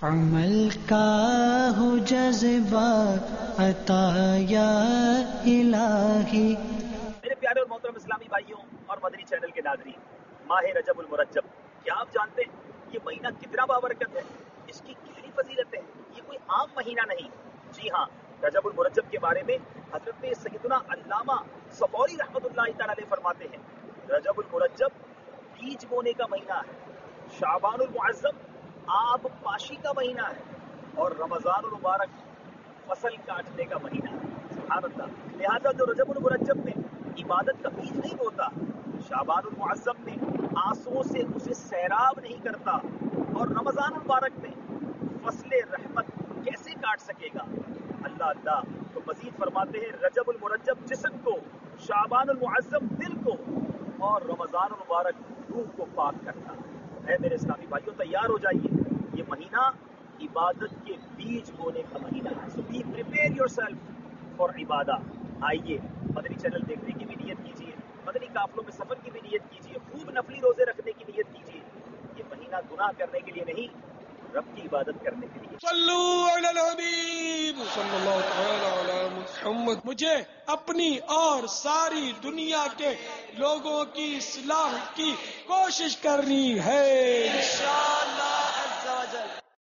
عمل کا ہو جذبہ عطا یا الہی۔ میرے پیارے اور محترم اسلامی بھائیوں اور مدنی چینل کے ناظرین، ماہ رجب المرجب، کیا آپ جانتے ہیں یہ مہینہ کتنا بابرکت ہے؟ اس کی گہری فضیلتیں ہیں۔ یہ کوئی عام مہینہ نہیں۔ جی ہاں، رجب المرجب کے بارے میں حضرت سیدنا علامہ صفوری رحمۃ اللہ تعالی علیہ فرماتے ہیں، رجب المرجب بیج بونے کا مہینہ ہے، شعبان المعظم آب پاشی کا مہینہ ہے، اور رمضان المبارک فصل کاٹنے کا مہینہ ہے۔ سبحان اللہ۔ لہذا جو رجب المرجب میں عبادت کا بیج نہیں بوتا، شعبان المعظم میں آنسوؤں سے اسے سیراب نہیں کرتا، اور رمضان المبارک میں فصل رحمت کیسے کاٹ سکے گا؟ اللہ اللہ تو مزید فرماتے ہیں، رجب المرجب جسم کو، شعبان المعظم دل کو، اور رمضان المبارک روح کو پاک کرتا۔ اے میرے اسلامی بھائیوں، تیار ہو جائیے، یہ مہینہ عبادت کے بیج بونے کا مہینہ ہے۔ So be prepare yourself for Ubadah. آئیے مدنی چینل دیکھنے کی بھی نیت کیجیے، مدنی قافلوں میں سفر کی بھی نیت کیجیے، خوب نفلی روزے رکھنے کی نیت کیجیے۔ یہ مہینہ گناہ کرنے کے لیے نہیں، رب کی عبادت کرنے کے لیے۔ صلو علی الحبیب صلی اللہ تعالی علی محمد۔ مجھے اپنی اور ساری دنیا کے لوگوں کی اصلاح کی کوشش کرنی ہے انشاءاللہ۔